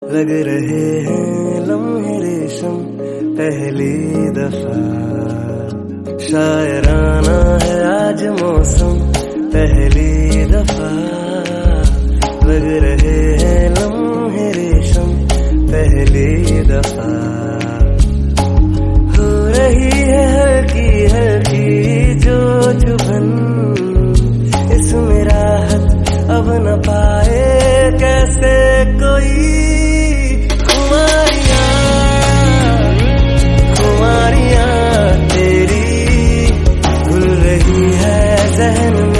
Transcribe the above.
लग रहे हैं लम्हे रेशम पहली दफा। शायराना है आज मौसम पहली दफा। लग रहे हैं लम्हे रेशम पहली दफा। हो रही है हल्की हल्की जो चुभन, इसमें राहत अब न पाए कैसे